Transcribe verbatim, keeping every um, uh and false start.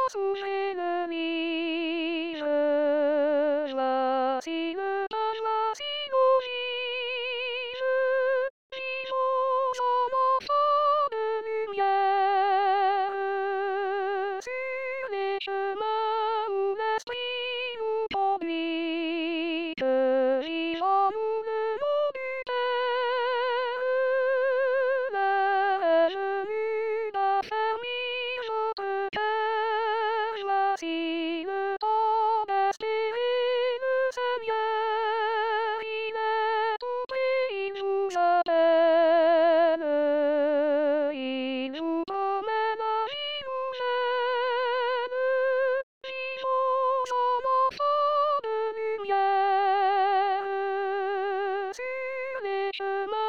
souffler le mire, voici le pas, voici nos vies, vivons en enfants de lumière, sur les chemins où l'esprit nous conduit, que vivons-nous le nom du Père, la lune affermit notre cœur, voici le temps d'espérer le Seigneur, il est tout près, il nous appelle, il nous promène, il nous mène, vivons en enfants de lumière, sur les chemins